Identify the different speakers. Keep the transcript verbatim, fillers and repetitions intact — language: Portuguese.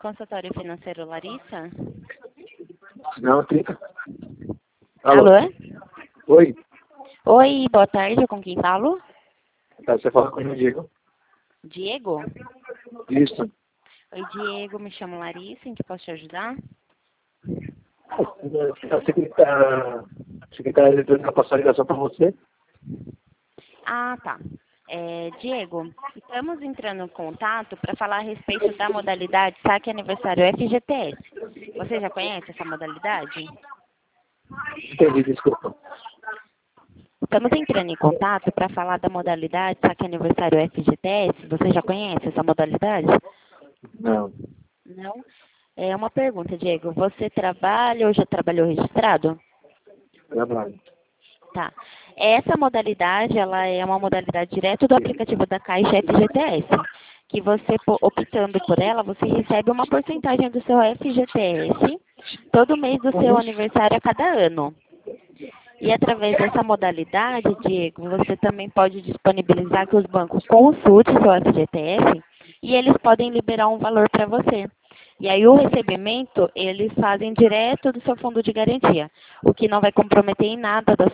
Speaker 1: Consultório Financeiro Larissa?
Speaker 2: Não, trinta. Alô?
Speaker 1: Alô?
Speaker 2: Oi.
Speaker 1: Oi, boa tarde, com quem falo?
Speaker 2: Tá, você fala com o Diego?
Speaker 1: Diego?
Speaker 2: Isso.
Speaker 1: Oi, Diego, me chamo Larissa, em que posso te ajudar?
Speaker 2: A secretária, a secretária eletrônica passou a ligação para você?
Speaker 1: Ah, tá. É, Diego, estamos entrando em contato para falar a respeito da modalidade Saque Aniversário F G T S. Você já conhece essa modalidade?
Speaker 2: Entendi, desculpa.
Speaker 1: Estamos entrando em contato para falar da modalidade Saque Aniversário F G T S. Você já conhece essa modalidade?
Speaker 2: Não.
Speaker 1: Não? É uma pergunta, Diego. Você trabalha ou já trabalhou registrado?
Speaker 2: Trabalho.
Speaker 1: Tá. Essa modalidade, ela é uma modalidade direto do aplicativo da Caixa F G T S, que você, po- optando por ela, você recebe uma porcentagem do seu F G T S todo mês do seu aniversário a cada ano. E através dessa modalidade, Diego, você também pode disponibilizar que os bancos consultem seu F G T S e eles podem liberar um valor para você. E aí o recebimento, eles fazem direto do seu fundo de garantia, o que não vai comprometer em nada da